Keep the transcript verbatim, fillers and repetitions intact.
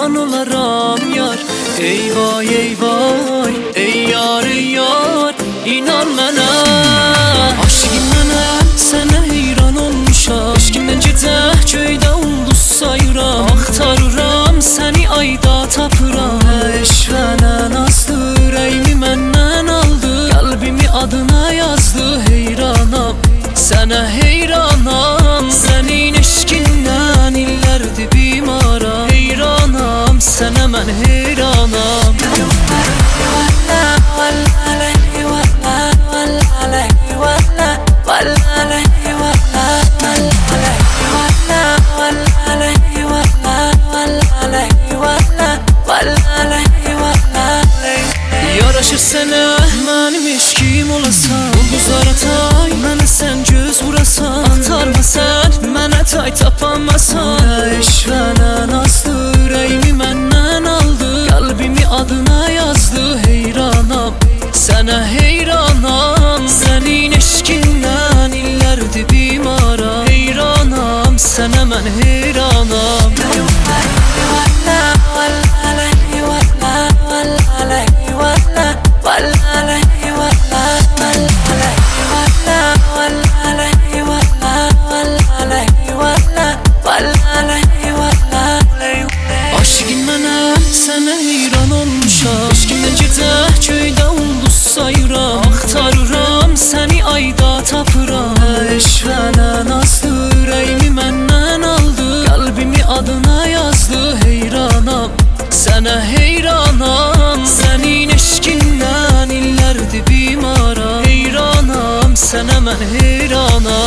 qurban olaram yar. Ey vay ey vay, ey yar ey yar, inan mənə. Aşığım mənə, sənə heyran olmuşam. Eşqimdən gecə göydə ulduz sayıram. Axtarıram səni ayda tapıram. Eşvənə nazlı ürəyimi məndən aldı, qəlbimi adına yazdı. Heyranam, sənə heyranam, sənin eşqindən illərdir bimaram. Heyranam, sənə mən heyranam. Yaraşır sənə mənim eşqim olasan. Ulduzlara tay, mənə sən göz vurasan. Axtarma sən, mənə tay tapanmasan. Eşvənə nazlı ürəyimi məndən aldı, qəlbimi adına yazdı. Heyranam, sənə heyranam, sənin eşqindən illərdir bimaram. Heyranam, sənə mən heyranam. Aşığım mənə, sənə heyran olmuşam. Eşqimdən gecə göydə ulduz sayıram. Axtarıram səni ayda tapıram. Eşvənə nazlı ürəyimi məndən aldı, qəlbimi adına yazdı. Heyranam, sənə heyranam, sənin eşqindən illərdir bimaram. Heyranam, sənə mən heyranam.